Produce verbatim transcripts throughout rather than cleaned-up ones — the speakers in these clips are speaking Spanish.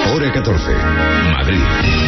Hora catorce. Madrid.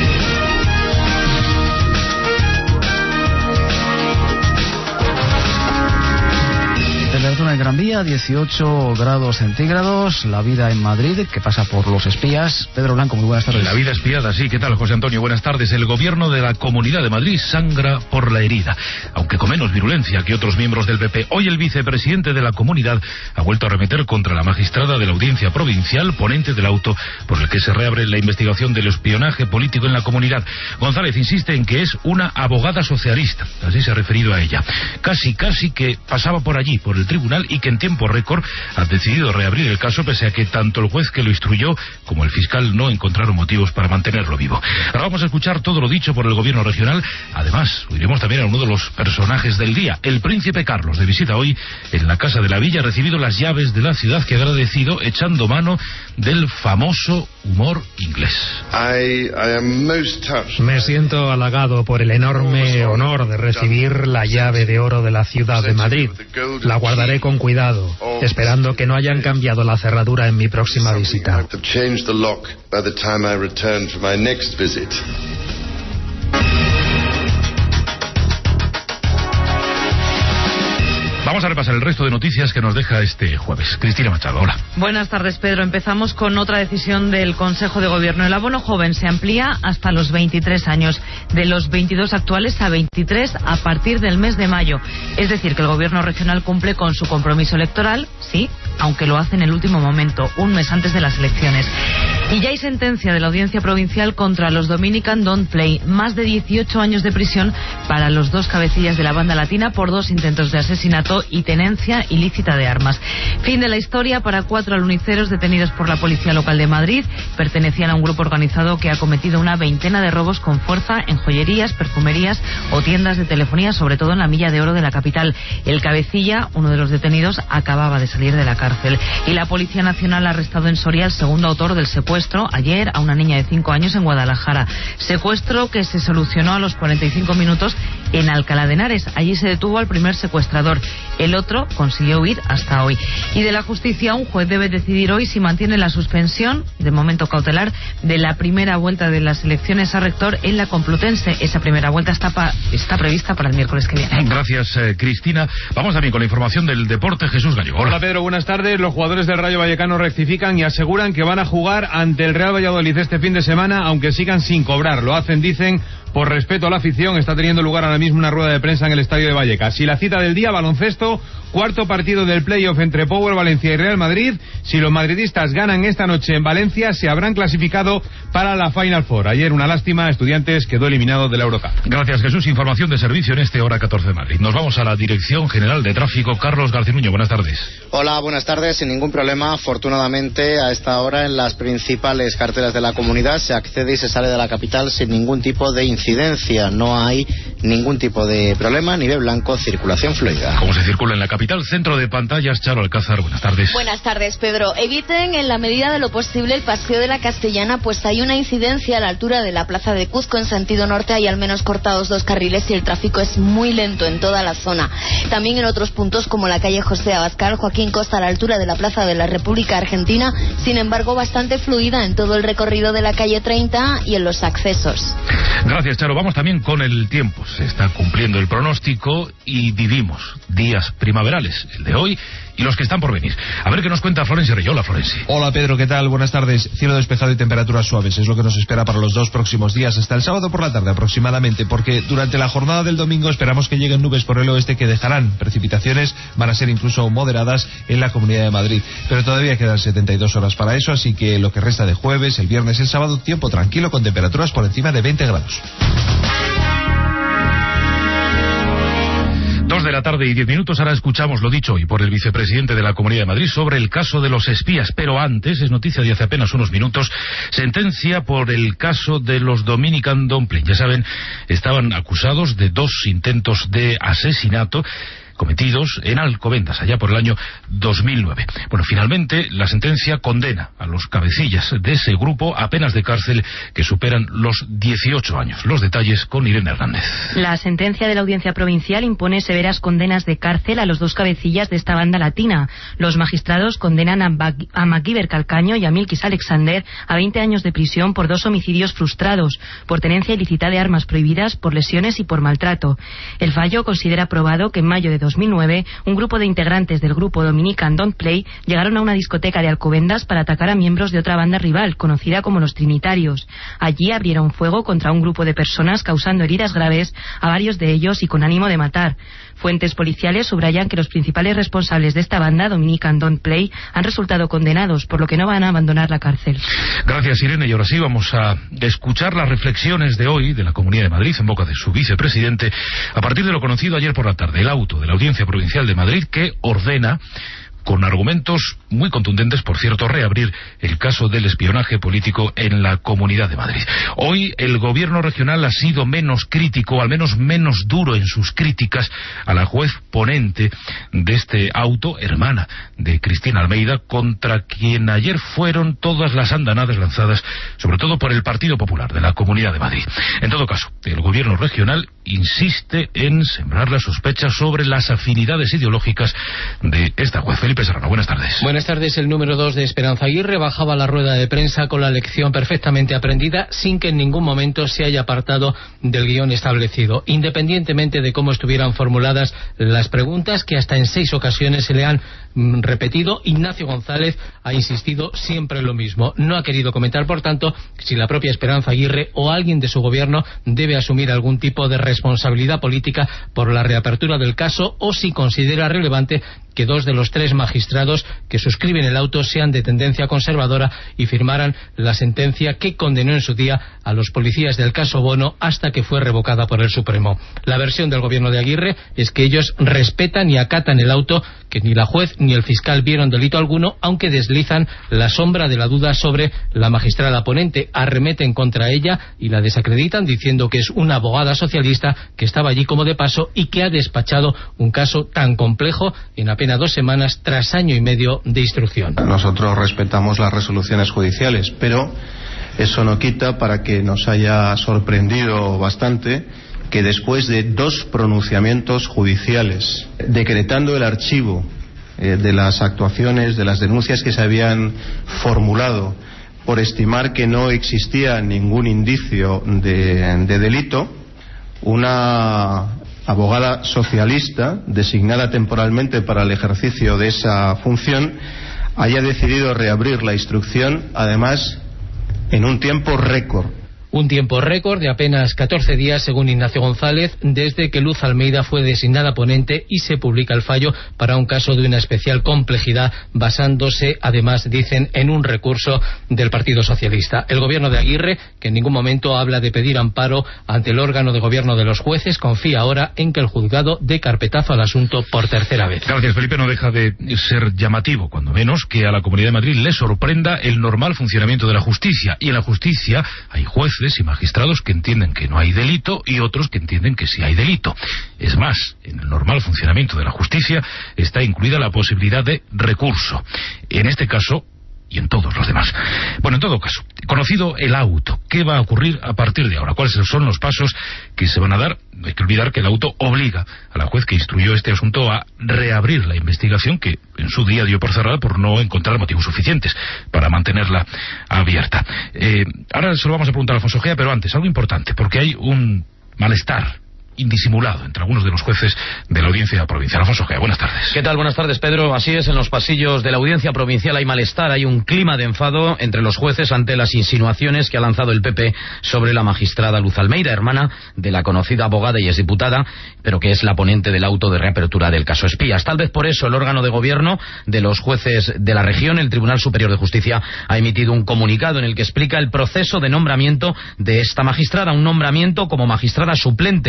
Temperatura en Gran Vía, dieciocho grados centígrados. La vida en Madrid, que pasa por los espías. Pedro Blanco, muy buenas tardes. La vida espiada, sí. ¿Qué tal, José Antonio? Buenas tardes. El gobierno de la Comunidad de Madrid sangra por la herida, aunque con menos virulencia que otros miembros del P P. Hoy el vicepresidente de la comunidad ha vuelto a arremeter contra la magistrada de la Audiencia Provincial, ponente del auto por el que se reabre la investigación del espionaje político en la comunidad. González insiste en que es una abogada socialista, así se ha referido a ella. Casi, casi que pasaba por allí, por el tribunal, y que en tiempo récord ha decidido reabrir el caso, pese a que tanto el juez que lo instruyó como el fiscal no encontraron motivos para mantenerlo vivo. Ahora vamos a escuchar todo lo dicho por el gobierno regional. Además, oiremos también a uno de los personajes del día, el príncipe Carlos, de visita hoy en la Casa de la Villa. Ha recibido las llaves de la ciudad, que ha agradecido echando mano del famoso humor inglés. I, I am most touched. Me siento halagado por el enorme honor de recibir la llave de oro de la ciudad de Madrid. La guardaré con cuidado, esperando que no hayan cambiado la cerradura en mi próxima visita. Vamos a repasar el resto de noticias que nos deja este jueves. Cristina Machado, hola. Buenas tardes, Pedro. Empezamos con otra decisión del Consejo de Gobierno. El abono joven se amplía hasta los veintitrés años, de los veintidós actuales a veintitrés a partir del mes de mayo. Es decir, que el Gobierno regional cumple con su compromiso electoral, sí, aunque lo hace en el último momento, un mes antes de las elecciones. Y ya hay sentencia de la Audiencia Provincial contra los Dominican Don't Play. Más de dieciocho años de prisión para los dos cabecillas de la banda latina por dos intentos de asesinato y tenencia ilícita de armas. Fin de la historia para cuatro aluniceros detenidos por la Policía Local de Madrid. Pertenecían a un grupo organizado que ha cometido una veintena de robos con fuerza en joyerías, perfumerías o tiendas de telefonía, sobre todo en la Milla de Oro de la capital. El cabecilla, uno de los detenidos, acababa de salir de la cárcel. Y la Policía Nacional ha arrestado en Soria al segundo autor del secuestro ayer a una niña de cinco años en Guadalajara. Secuestro que se solucionó a los cuarenta y cinco minutos en Alcalá de Henares. Allí se detuvo al primer secuestrador. El otro consiguió huir hasta hoy. Y de la justicia, un juez debe decidir hoy si mantiene la suspensión, de momento cautelar, de la primera vuelta de las elecciones a rector en la Complutense. Esa primera vuelta está, pa, está prevista para el miércoles que viene. Gracias, eh, Cristina. Vamos también con la información del deporte. Jesús Gallego. Hola. Hola, Pedro. Buenas tardes. Los jugadores del Rayo Vallecano rectifican y aseguran que van a jugar ante el Real Valladolid este fin de semana, aunque sigan sin cobrar. Lo hacen, dicen, por respeto a la afición. Está teniendo lugar ahora mismo una rueda de prensa en el estadio de Vallecas. Y la cita del día, baloncesto, cuarto partido del playoff entre Power Valencia y Real Madrid. Si los madridistas ganan esta noche en Valencia, se habrán clasificado para la Final Four. Ayer, una lástima, Estudiantes quedó eliminado de la Eurocup. Gracias, Jesús. Información de servicio en este Hora catorce de Madrid. Nos vamos a la Dirección General de Tráfico. Carlos Garcinuño, buenas tardes. Hola, buenas tardes. Sin ningún problema, afortunadamente, a esta hora en las principales carreteras de la comunidad se accede y se sale de la capital sin ningún tipo de incidencia. No hay ningún tipo de problema, nivel blanco, circulación fluida. ¿Cómo se circula en la capital? Centro de pantallas, Charo Alcázar, buenas tardes. Buenas tardes, Pedro. Eviten en la medida de lo posible el paseo de la Castellana, pues hay una incidencia a la altura de la Plaza de Cuzco en sentido norte. Hay al menos cortados dos carriles y el tráfico es muy lento en toda la zona. También en otros puntos como la calle José Abascal, Joaquín Costa, a la altura de la Plaza de la República Argentina, sin embargo bastante fluida en todo el recorrido de la calle treinta y en los accesos. Gracias, Charo. Vamos también con el tiempo. Se está cumpliendo el pronóstico y vivimos días primaverales, el de hoy y los que están por venir. A ver qué nos cuenta Florencio Reyola. Florencio. Hola, Pedro, ¿qué tal? Buenas tardes. Cielo despejado y temperaturas suaves es lo que nos espera para los dos próximos días, hasta el sábado por la tarde aproximadamente, porque durante la jornada del domingo esperamos que lleguen nubes por el oeste que dejarán precipitaciones, van a ser incluso moderadas en la Comunidad de Madrid, pero todavía quedan setenta y dos horas para eso, así que lo que resta de jueves, el viernes y el sábado, tiempo tranquilo con temperaturas por encima de veinte grados. Dos de la tarde y diez minutos. Ahora escuchamos lo dicho hoy por el vicepresidente de la Comunidad de Madrid sobre el caso de los espías. Pero antes, es noticia de hace apenas unos minutos, sentencia por el caso de los Dominican Don't Play. Ya saben, estaban acusados de dos intentos de asesinato cometidos en Alcobendas, allá por el año dos mil nueve. Bueno, finalmente la sentencia condena a los cabecillas de ese grupo a penas de cárcel que superan los dieciocho años. Los detalles con Irene Hernández. La sentencia de la Audiencia Provincial impone severas condenas de cárcel a los dos cabecillas de esta banda latina. Los magistrados condenan a, Bag- a MacGyver Calcaño y a Milkis Alexander a veinte años de prisión por dos homicidios frustrados, por tenencia ilícita de armas prohibidas, por lesiones y por maltrato. El fallo considera probado que en mayo de dos mil nueve un grupo de integrantes del grupo Dominican Don't Play llegaron a una discoteca de Alcobendas para atacar a miembros de otra banda rival, conocida como los Trinitarios. Allí abrieron fuego contra un grupo de personas, causando heridas graves a varios de ellos y con ánimo de matar. Fuentes policiales subrayan que los principales responsables de esta banda, Dominican Don't Play, han resultado condenados, por lo que no van a abandonar la cárcel. Gracias, Irene. Y ahora sí vamos a escuchar las reflexiones de hoy de la Comunidad de Madrid en boca de su vicepresidente a partir de lo conocido ayer por la tarde, el auto de la Audiencia Provincial de Madrid que ordena, con argumentos muy contundentes, por cierto, reabrir el caso del espionaje político en la Comunidad de Madrid. Hoy el gobierno regional ha sido menos crítico, al menos menos duro en sus críticas a la juez ponente de este auto, hermana de Cristina Almeida, contra quien ayer fueron todas las andanadas lanzadas, sobre todo por el Partido Popular de la Comunidad de Madrid. En todo caso, el gobierno regional insiste en sembrar las sospechas sobre las afinidades ideológicas de esta juez. Felipe Serrano, buenas tardes. Buenas tardes. El número dos de Esperanza Aguirre bajaba la rueda de prensa con la lección perfectamente aprendida, sin que en ningún momento se haya apartado del guión establecido, independientemente de cómo estuvieran formuladas las preguntas, que hasta en seis ocasiones se le han mm, repetido. Ignacio González ha insistido siempre en lo mismo. No ha querido comentar, por tanto, si la propia Esperanza Aguirre o alguien de su gobierno debe asumir algún tipo de responsabilidad política por la reapertura del caso, o si considera relevante que dos de los tres magistrados que suscriben el auto sean de tendencia conservadora y firmaran la sentencia que condenó en su día a los policías del caso Bono hasta que fue revocada por el Supremo. La versión del gobierno de Aguirre es que ellos respetan y acatan el auto, que ni la juez ni el fiscal vieron delito alguno, aunque deslizan la sombra de la duda sobre la magistrada ponente, arremeten contra ella y la desacreditan diciendo que es una abogada socialista que estaba allí como de paso y que ha despachado un caso tan complejo en apenas dos semanas tras año y medio de instrucción. Nosotros respetamos las resoluciones judiciales, pero eso no quita para que nos haya sorprendido bastante que después de dos pronunciamientos judiciales decretando el archivo eh, de las actuaciones, de las denuncias que se habían formulado por estimar que no existía ningún indicio de, de delito, una abogada socialista designada temporalmente para el ejercicio de esa función haya decidido reabrir la instrucción, además en un tiempo récord. Un tiempo récord de apenas catorce días, según Ignacio González, desde que Luz Almeida fue designada ponente y se publica el fallo para un caso de una especial complejidad, basándose, además, dicen, en un recurso del Partido Socialista. El gobierno de Aguirre, que en ningún momento habla de pedir amparo ante el órgano de gobierno de los jueces, confía ahora en que el juzgado dé carpetazo al asunto por tercera vez. Gracias, Felipe. No deja de ser llamativo, cuando menos, que a la Comunidad de Madrid le sorprenda el normal funcionamiento de la justicia. Y en la justicia hay jueces y magistrados que entienden que no hay delito y otros que entienden que sí hay delito. Es más, en el normal funcionamiento de la justicia está incluida la posibilidad de recurso. En este caso, y en todos los demás. Bueno, en todo caso, conocido el auto, ¿qué va a ocurrir a partir de ahora? ¿Cuáles son los pasos que se van a dar? No hay que olvidar que el auto obliga a la juez que instruyó este asunto a reabrir la investigación que en su día dio por cerrada por no encontrar motivos suficientes para mantenerla abierta. Eh, ahora se lo vamos a preguntar a Alfonso Gea, pero antes, algo importante, porque hay un malestar indisimulado entre algunos de los jueces de la Audiencia Provincial. Alfonso Gea, buenas tardes. ¿Qué tal? Buenas tardes, Pedro. Así es, en los pasillos de la Audiencia Provincial hay malestar, hay un clima de enfado entre los jueces ante las insinuaciones que ha lanzado el P P sobre la magistrada Luz Almeida, hermana de la conocida abogada y exdiputada, pero que es la ponente del auto de reapertura del caso Espías. Tal vez por eso el órgano de gobierno de los jueces de la región, el Tribunal Superior de Justicia, ha emitido un comunicado en el que explica el proceso de nombramiento de esta magistrada, un nombramiento como magistrada suplente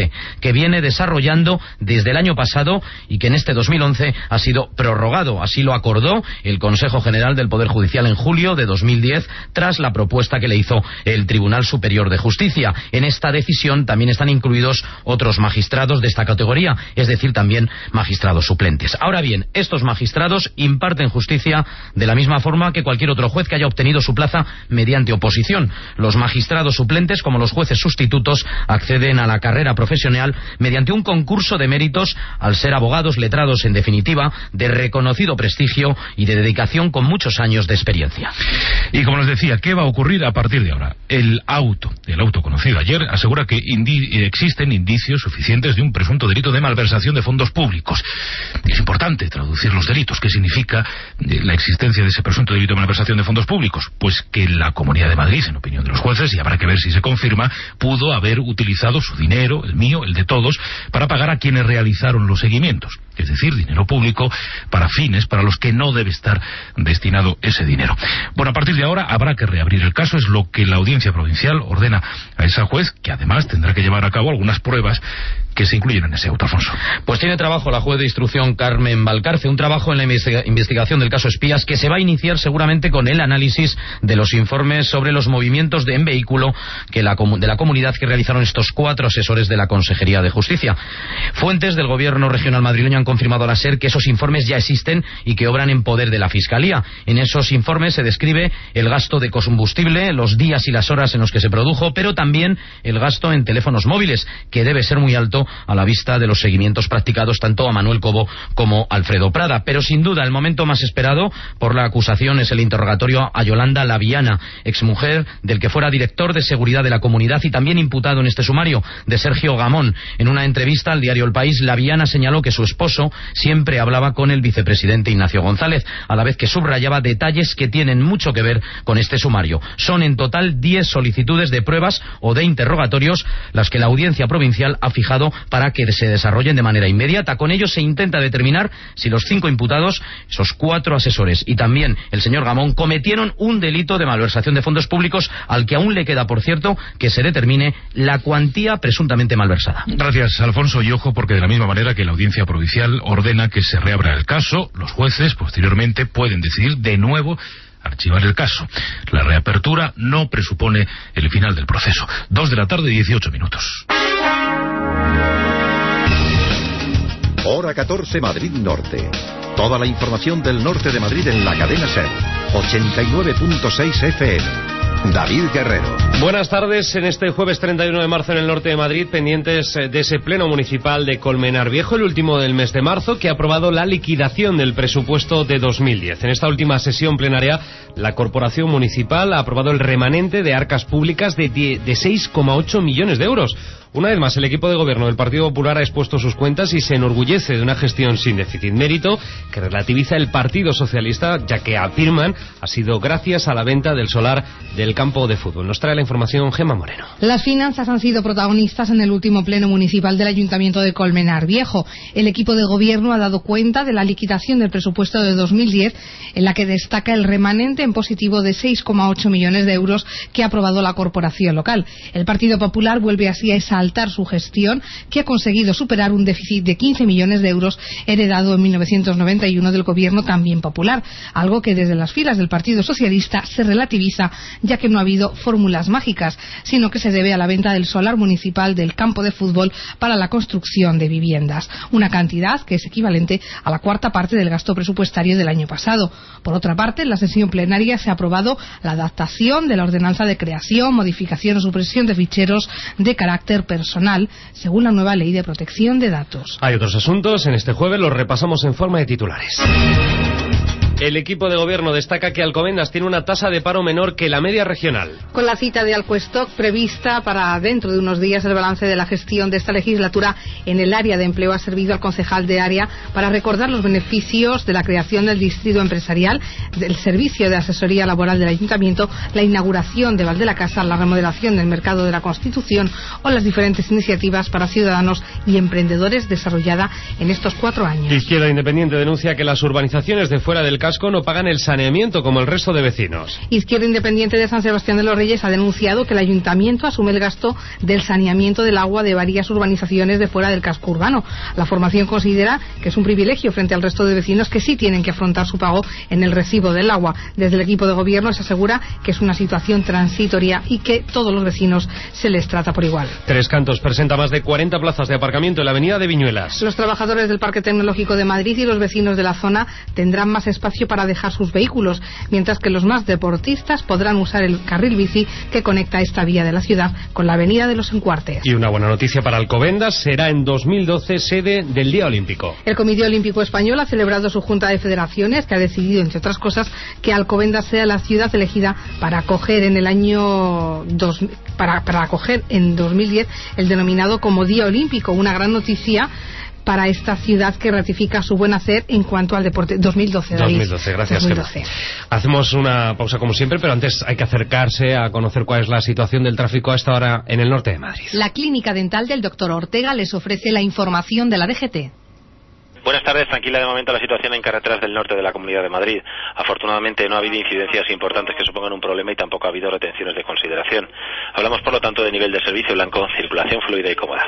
que viene desarrollando desde el año pasado y que en este dos mil once ha sido prorrogado. Así lo acordó el Consejo General del Poder Judicial en julio de dos mil diez, tras la propuesta que le hizo el Tribunal Superior de Justicia. En esta decisión también están incluidos otros magistrados de esta categoría, es decir, también magistrados suplentes. Ahora bien, estos magistrados imparten justicia de la misma forma que cualquier otro juez que haya obtenido su plaza mediante oposición. Los magistrados suplentes, como los jueces sustitutos, acceden a la carrera profesional mediante un concurso de méritos, al ser abogados letrados, en definitiva, de reconocido prestigio y de dedicación, con muchos años de experiencia. Y como les decía, ¿qué va a ocurrir a partir de ahora? El auto, el auto conocido ayer, asegura que indi- existen indicios suficientes de un presunto delito de malversación de fondos públicos. Es importante traducir los delitos. ¿Qué significa la existencia de ese presunto delito de malversación de fondos públicos? Pues que la Comunidad de Madrid, en opinión de los jueces, y habrá que ver si se confirma, pudo haber utilizado su dinero, el mío, el de todos, para pagar a quienes realizaron los seguimientos. Es decir, dinero público para fines para los que no debe estar destinado ese dinero. Bueno, a partir de ahora habrá que reabrir el caso, es lo que la Audiencia Provincial ordena a esa juez, que además tendrá que llevar a cabo algunas pruebas que se incluyen en ese auto, Alfonso. Pues tiene trabajo la juez de instrucción Carmen Valcarce, un trabajo en la investiga- investigación del caso Espías, que se va a iniciar seguramente con el análisis de los informes sobre los movimientos de en vehículo que la comu- de la comunidad que realizaron estos cuatro asesores de la Consejería de Justicia. Fuentes del Gobierno regional madrileño han confirmado a la SER que esos informes ya existen y que obran en poder de la Fiscalía. En esos informes se describe el gasto de combustible, los días y las horas en los que se produjo, pero también el gasto en teléfonos móviles, que debe ser muy alto a la vista de los seguimientos practicados tanto a Manuel Cobo como a Alfredo Prada. Pero sin duda el momento más esperado por la acusación es el interrogatorio a Yolanda Laviana, exmujer del que fuera director de seguridad de la comunidad y también imputado en este sumario, de Sergio Gamón. En una entrevista al diario El País, Laviana señaló que su esposo siempre hablaba con el vicepresidente Ignacio González, a la vez que subrayaba detalles que tienen mucho que ver con este sumario. Son en total diez solicitudes de pruebas o de interrogatorios las que la Audiencia Provincial ha fijado para que se desarrollen de manera inmediata. Con ello se intenta determinar si los cinco imputados, esos cuatro asesores y también el señor Gamón, cometieron un delito de malversación de fondos públicos, al que aún le queda, por cierto, que se determine la cuantía presuntamente malversada. Gracias, Alfonso, y ojo, porque de la misma manera que la Audiencia Provincial ordena que se reabra el caso, los jueces posteriormente pueden decidir de nuevo archivar el caso. La reapertura no presupone el final del proceso. Dos de la tarde, dieciocho minutos. Hora catorce, Madrid Norte. Toda la información del norte de Madrid en la cadena SER. ochenta y nueve punto seis F M. David Guerrero. Buenas tardes. En este jueves treinta y uno de marzo en el norte de Madrid, pendientes de ese pleno municipal de Colmenar Viejo, el último del mes de marzo, que ha aprobado la liquidación del presupuesto de dos mil diez. En esta última sesión plenaria, la Corporación Municipal ha aprobado el remanente de arcas públicas de, de seis coma ocho millones de euros. Una vez más, el equipo de gobierno del Partido Popular ha expuesto sus cuentas y se enorgullece de una gestión sin déficit, mérito que relativiza el Partido Socialista, ya que afirman ha sido gracias a la venta del solar del campo de fútbol. Nos trae la información Gemma Moreno. Las finanzas han sido protagonistas en el último pleno municipal del Ayuntamiento de Colmenar Viejo. El equipo de gobierno ha dado cuenta de la liquidación del presupuesto de dos mil diez, en la que destaca el remanente en positivo de seis coma ocho millones de euros que ha aprobado la corporación local. El Partido Popular vuelve así a esa su gestión, que ha conseguido superar un déficit de quince millones de euros heredado en mil novecientos noventa y uno del gobierno también popular, algo que desde las filas del Partido Socialista se relativiza, ya que no ha habido fórmulas mágicas, sino que se debe a la venta del solar municipal del campo de fútbol para la construcción de viviendas, una cantidad que es equivalente a la cuarta parte del gasto presupuestario del año pasado. Por otra parte, en la sesión plenaria se ha aprobado la adaptación de la ordenanza de creación, modificación o supresión de ficheros de carácter personal, según la nueva Ley de Protección de Datos. Hay otros asuntos, en este jueves los repasamos en forma de titulares. El equipo de gobierno destaca que Alcobendas tiene una tasa de paro menor que la media regional. Con la cita de Alcostock prevista para dentro de unos días, el balance de la gestión de esta legislatura en el área de empleo ha servido al concejal de área para recordar los beneficios de la creación del distrito empresarial, del servicio de asesoría laboral del ayuntamiento, la inauguración de Val de la Casa, la remodelación del mercado de la Constitución o las diferentes iniciativas para ciudadanos y emprendedores desarrollada en estos cuatro años. Izquierda Independiente denuncia que las urbanizaciones de fuera del caso casco no pagan el saneamiento como el resto de vecinos. Izquierda Independiente de San Sebastián de los Reyes ha denunciado que el ayuntamiento asume el gasto del saneamiento del agua de varias urbanizaciones de fuera del casco urbano. La formación considera que es un privilegio frente al resto de vecinos que sí tienen que afrontar su pago en el recibo del agua. Desde el equipo de gobierno se asegura que es una situación transitoria y que todos los vecinos se les trata por igual. Tres Cantos presenta más de cuarenta plazas de aparcamiento en la avenida de Viñuelas. Los trabajadores del Parque Tecnológico de Madrid y los vecinos de la zona tendrán más espacio para dejar sus vehículos, mientras que los más deportistas podrán usar el carril bici que conecta esta vía de la ciudad con la avenida de los Encuartes. Y una buena noticia para Alcobendas, será en dos mil doce sede del Día Olímpico. El Comité Olímpico Español ha celebrado su Junta de Federaciones, que ha decidido, entre otras cosas, que Alcobendas sea la ciudad elegida para acoger en el año dos, para, para acoger en dos mil diez el denominado como Día Olímpico, una gran noticia para esta ciudad que ratifica su buen hacer en cuanto al deporte. dos mil doce, David. dos mil doce, gracias. dos mil doce. Hacemos una pausa como siempre, pero antes hay que acercarse a conocer cuál es la situación del tráfico a esta hora en el norte de Madrid. La clínica dental del doctor Ortega les ofrece la información de la D G T. Buenas tardes. Tranquila de momento la situación en carreteras del norte de la Comunidad de Madrid. Afortunadamente no ha habido incidencias importantes que supongan un problema y tampoco ha habido retenciones de consideración. Hablamos por lo tanto de nivel de servicio blanco, circulación fluida y cómoda.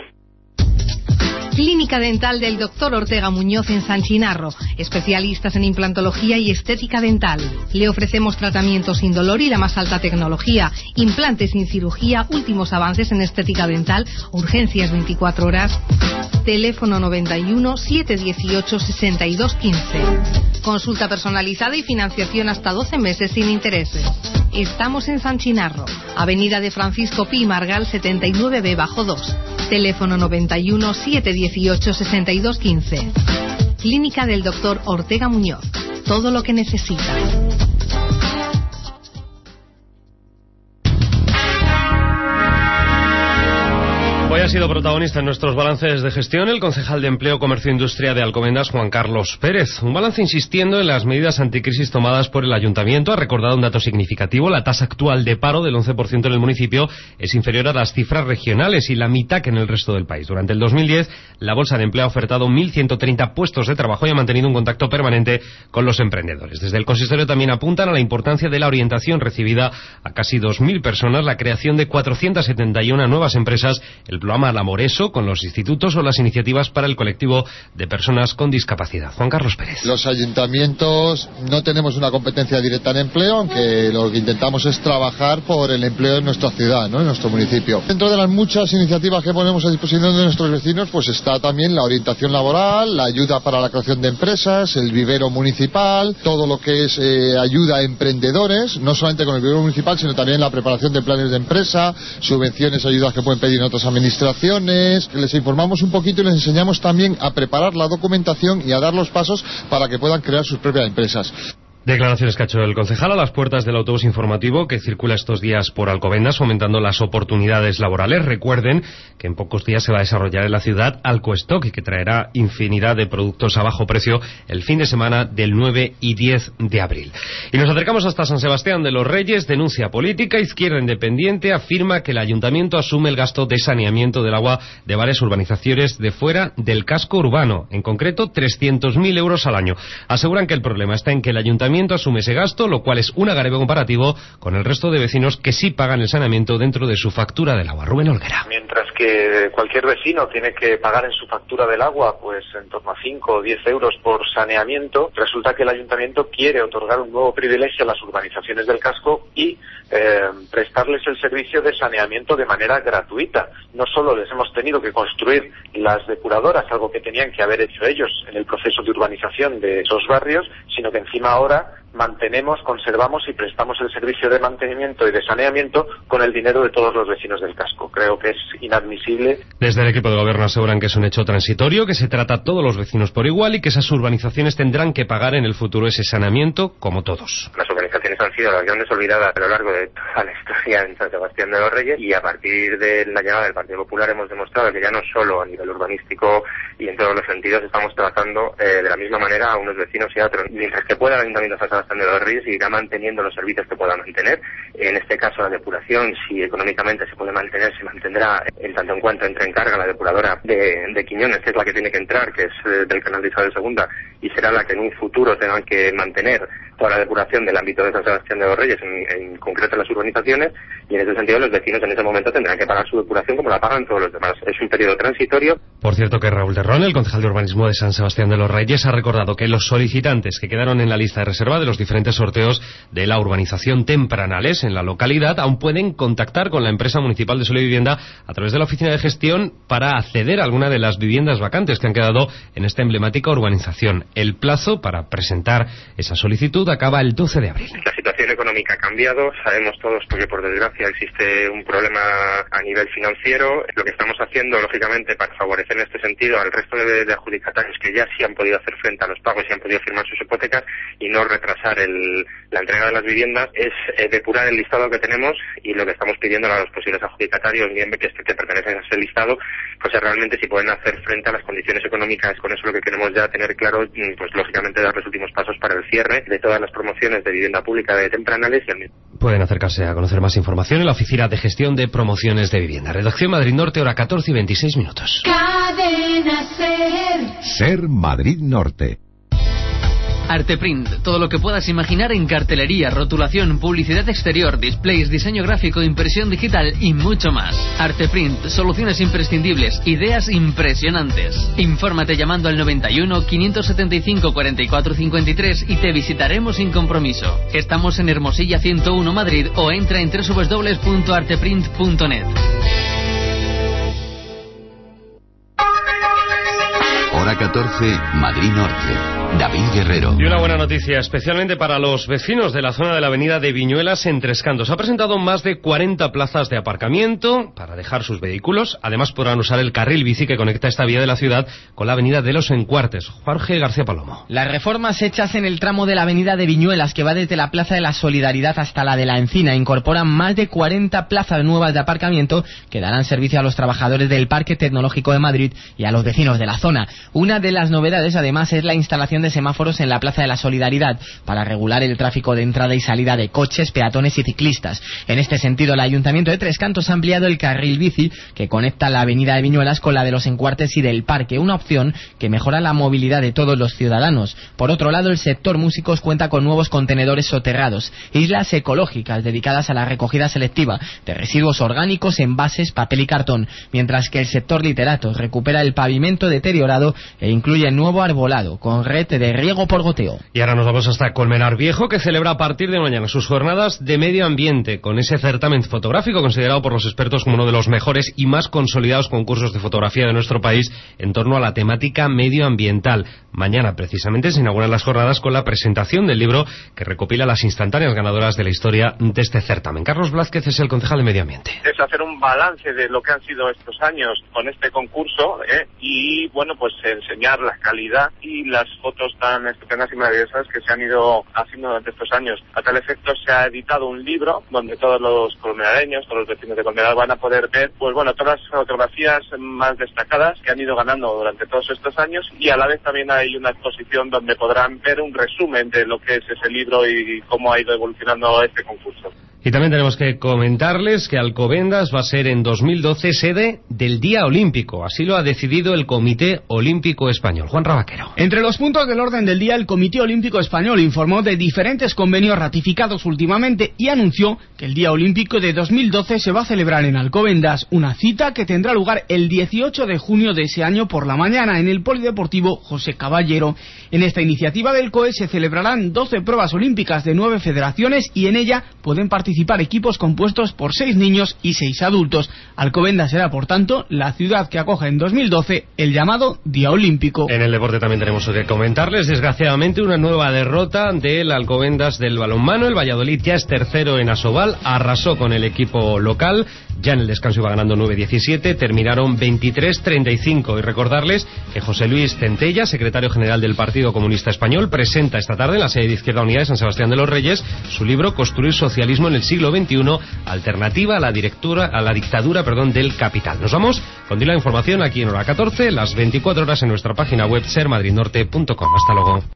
Clínica dental del doctor Ortega Muñoz en San Chinarro, especialistas en implantología y estética dental. Le ofrecemos tratamientos sin dolor y la más alta tecnología, implantes sin cirugía, últimos avances en estética dental, urgencias veinticuatro horas. Teléfono noventa y uno, setecientos dieciocho, sesenta y dos quince. Consulta personalizada y financiación hasta doce meses sin intereses. Estamos en San Chinarro, Avenida de Francisco Pi Margal setenta y nueve B bajo dos. Teléfono noventa y uno, setecientos dieciocho, sesenta y dos quince. Clínica del doctor Ortega Muñoz. Todo lo que necesita. Hoy ha sido protagonista en nuestros balances de gestión el concejal de Empleo, Comercio e Industria de Alcobendas, Juan Carlos Pérez. Un balance insistiendo en las medidas anticrisis tomadas por el ayuntamiento. Ha recordado un dato significativo: la tasa actual de paro del once por ciento en el municipio es inferior a las cifras regionales y la mitad que en el resto del país. Durante el dos mil diez, la Bolsa de Empleo ha ofertado mil ciento treinta puestos de trabajo y ha mantenido un contacto permanente con los emprendedores. Desde el consistorio también apuntan a la importancia de la orientación recibida a casi dos mil personas, la creación de cuatrocientas setenta y una nuevas empresas, el programa Lamoreso con los institutos o las iniciativas para el colectivo de personas con discapacidad. Juan Carlos Pérez. Los ayuntamientos no tenemos una competencia directa en empleo, aunque lo que intentamos es trabajar por el empleo en nuestra ciudad, ¿no?, en nuestro municipio. Dentro de las muchas iniciativas que ponemos a disposición de nuestros vecinos, pues está también la orientación laboral, la ayuda para la creación de empresas, el vivero municipal, todo lo que es eh, ayuda a emprendedores, no solamente con el vivero municipal, sino también la preparación de planes de empresa, subvenciones, ayudas que pueden pedir en otras administraciones. Les informamos un poquito y les enseñamos también a preparar la documentación y a dar los pasos para que puedan crear sus propias empresas. Declaraciones que ha hecho el concejal a las puertas del autobús informativo que circula estos días por Alcobendas, fomentando las oportunidades laborales. Recuerden que en pocos días se va a desarrollar en la ciudad Alcostock, que traerá infinidad de productos a bajo precio el fin de semana del nueve y diez de abril. Y nos acercamos hasta San Sebastián de los Reyes. Denuncia política. Izquierda Independiente afirma que el ayuntamiento asume el gasto de saneamiento del agua de varias urbanizaciones de fuera del casco urbano, en concreto trescientos mil euros al año. Aseguran que el problema está en que el ayuntamiento asume ese gasto, lo cual es un agravio comparativo con el resto de vecinos que sí pagan el saneamiento dentro de su factura del agua. Rubén Olguera. Mientras que cualquier vecino tiene que pagar en su factura del agua pues en torno a cinco o diez euros por saneamiento, resulta que el ayuntamiento quiere otorgar un nuevo privilegio a las urbanizaciones del casco y eh, prestarles el servicio de saneamiento de manera gratuita. No solo les hemos tenido que construir las depuradoras, algo que tenían que haber hecho ellos en el proceso de urbanización de esos barrios, sino que encima ahora mantenemos, conservamos y prestamos el servicio de mantenimiento y de saneamiento con el dinero de todos los vecinos del casco. Creo que es inadmisible. Desde el equipo de gobierno aseguran que es un hecho transitorio, que se trata a todos los vecinos por igual y que esas urbanizaciones tendrán que pagar en el futuro ese saneamiento como todos. Las urbanizaciones han sido las grandes olvidadas a lo largo de toda la historia en San Sebastián de los Reyes, y a partir de la llegada del Partido Popular hemos demostrado que ya no solo a nivel urbanístico y en todos los sentidos estamos tratando eh, de la misma manera a unos vecinos y a otros. Mientras que pueda el Ayuntamiento de San Sebastián de los Reyes seguirá manteniendo los servicios que pueda mantener. En este caso la depuración, si económicamente se puede mantener, se mantendrá el tanto en cuanto entre en carga la depuradora de, de Quiñones, que es la que tiene que entrar, que es eh, del canal de Isabel segunda, y será la que en un futuro tengan que mantener toda la depuración del ámbito de San Sebastián de los Reyes, en, en concreto en las urbanizaciones, y en ese sentido los vecinos en ese momento tendrán que pagar su depuración como la pagan todos los demás. Es un periodo transitorio. Por cierto que Raúl Terrón, el concejal de urbanismo de San Sebastián de los Reyes, ha recordado que los solicitantes que quedaron en la lista de reserva de los diferentes sorteos de la urbanización Tempranales en la localidad aún pueden contactar con la empresa municipal de Suelo y Vivienda a través de la oficina de gestión para acceder a alguna de las viviendas vacantes que han quedado en esta emblemática urbanización. El plazo para presentar esa solicitud acaba el doce de abril. La situación económica ha cambiado, sabemos todos porque por desgracia existe un problema a nivel financiero. Lo que estamos haciendo, lógicamente, para favorecer en este sentido al resto de, de adjudicatarios que ya sí han podido hacer frente a los pagos y han podido firmar sus hipotecas y no retrasar el, la entrega de las viviendas, es eh, depurar el listado que tenemos, y lo que estamos pidiendo a los posibles adjudicatarios, bien que, que pertenecen a ese listado, pues es realmente si pueden hacer frente a las condiciones económicas. Con eso lo que queremos ya tener claro, pues lógicamente dar los últimos pasos para el cierre de todas las promociones de vivienda pública de Tempranales y al mismo. Pueden acercarse a conocer más información en la Oficina de Gestión de Promociones de Vivienda. Redacción Madrid Norte, hora catorce y veintiséis minutos. Cadena Ser. Ser Madrid Norte. Arteprint, todo lo que puedas imaginar en cartelería, rotulación, publicidad exterior, displays, diseño gráfico, impresión digital y mucho más. Arteprint, soluciones imprescindibles, ideas impresionantes. Infórmate llamando al noventa y uno, quinientos setenta y cinco, cuarenta y cuatro cincuenta y tres y te visitaremos sin compromiso. Estamos en Hermosilla ciento uno Madrid o entra en doble u doble u doble u punto arteprint punto net. Hora catorce, Madrid Norte. David Guerrero. Y una buena noticia, especialmente para los vecinos de la zona de la avenida de Viñuelas en Tres Cantos. Ha presentado más de cuarenta plazas de aparcamiento para dejar sus vehículos. Además podrán usar el carril bici que conecta esta vía de la ciudad con la avenida de los Encuartes. Jorge García Palomo. Las reformas hechas en el tramo de la avenida de Viñuelas, que va desde la Plaza de la Solidaridad hasta la de la Encina, incorporan más de cuarenta plazas nuevas de aparcamiento que darán servicio a los trabajadores del Parque Tecnológico de Madrid y a los vecinos de la zona. Una de las novedades, además, es la instalación de semáforos en la Plaza de la Solidaridad para regular el tráfico de entrada y salida de coches, peatones y ciclistas. En este sentido, el Ayuntamiento de Tres Cantos ha ampliado el carril bici que conecta la avenida de Viñuelas con la de los Encuartes y del Parque, una opción que mejora la movilidad de todos los ciudadanos. Por otro lado, el sector músicos cuenta con nuevos contenedores soterrados, islas ecológicas dedicadas a la recogida selectiva de residuos orgánicos, envases, papel y cartón, mientras que el sector literatos recupera el pavimento deteriorado e incluye nuevo arbolado con red de riego por goteo. Y ahora nos vamos hasta Colmenar Viejo, que celebra a partir de mañana sus jornadas de medio ambiente, con ese certamen fotográfico considerado por los expertos como uno de los mejores y más consolidados concursos de fotografía de nuestro país en torno a la temática medioambiental. Mañana, precisamente, se inauguran las jornadas con la presentación del libro que recopila las instantáneas ganadoras de la historia de este certamen. Carlos Blázquez es el concejal de Medio Ambiente. Es hacer un balance de lo que han sido estos años con este concurso, ¿eh? y, bueno, pues enseñar la calidad y las fotos tan estupendas y maravillosas que se han ido haciendo durante estos años. A tal efecto se ha editado un libro donde todos los colmenareños, todos los vecinos de Colmenar van a poder ver, pues bueno, todas las fotografías más destacadas que han ido ganando durante todos estos años, y a la vez también hay una exposición donde podrán ver un resumen de lo que es ese libro y cómo ha ido evolucionando este concurso. Y también tenemos que comentarles que Alcobendas va a ser en dos mil doce sede del Día Olímpico. Así lo ha decidido el Comité Olímpico Español. Juan Rabaquero. Entre los puntos del orden del día, el Comité Olímpico Español informó de diferentes convenios ratificados últimamente y anunció que el Día Olímpico de dos mil doce se va a celebrar en Alcobendas, una cita que tendrá lugar el dieciocho de junio de ese año por la mañana en el Polideportivo José Caballero. En esta iniciativa del C O E se celebrarán doce pruebas olímpicas de nueve federaciones y en ella pueden participar equipos compuestos por seis niños y seis adultos. Alcobendas será, por tanto, la ciudad que acoja en dos mil doce el llamado Día Olímpico. En el deporte también tenemos que comentarles, desgraciadamente, una nueva derrota del Alcobendas del balonmano. El Valladolid ya es tercero en Asobal, arrasó con el equipo local, ya en el descanso iba ganando nueve diecisiete, terminaron veintitrés treinta y cinco. Y recordarles que José Luis Centella, secretario general del Partido Comunista Español, presenta esta tarde en la sede de Izquierda Unida de San Sebastián de los Reyes su libro Construir socialismo en el siglo veintiuno, alternativa a la directura, a la dictadura, perdón, del capital. Nos vamos con la información aquí en hora catorce, las veinticuatro horas en nuestra página web ser madrid norte punto com. Hasta luego.